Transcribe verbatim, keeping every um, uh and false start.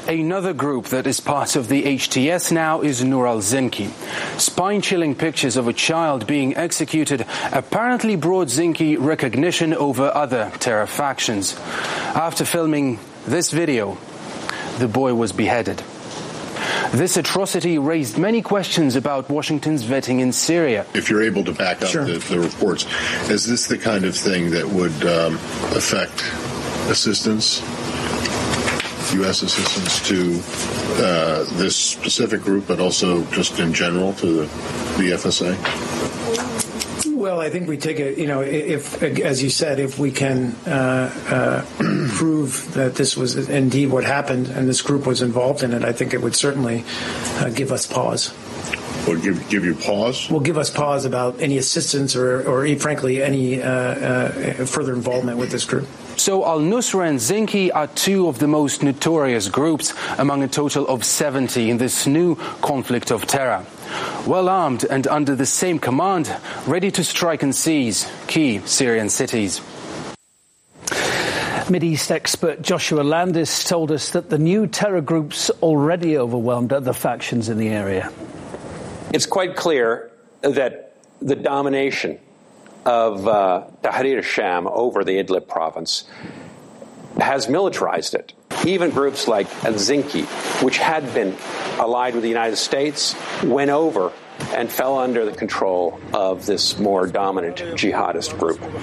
Another group that is part of the H T S now is Nur al-Zinki. Spine-chilling pictures of a child being executed apparently brought Zinki recognition over other terror factions. After filming this video, the boy was beheaded. This atrocity raised many questions about Washington's vetting in Syria. If you're able to back up Sure. the, the reports, is this the kind of thing that would um, affect assistance, U S assistance to uh, this specific group, but also just in general to the, the F S A? Well, I think we take it, you know, if, as you said, if we can uh, uh, prove that this was indeed what happened and this group was involved in it, I think it would certainly uh, give us pause. Would give, give you pause? Will give us pause about any assistance or, or frankly, any uh, uh, further involvement with this group. So al-Nusra and Zinki are two of the most notorious groups among a total of seventy in this new conflict of terror. Well armed and under the same command, ready to strike and seize key Syrian cities. Mideast expert Joshua Landis told us that the new terror groups already overwhelmed other factions in the area. It's quite clear that the domination of uh, Tahrir al-Sham over the Idlib province has militarized it. Even groups like al-Zinki, which had been allied with the United States, went over and fell under the control of this more dominant jihadist group.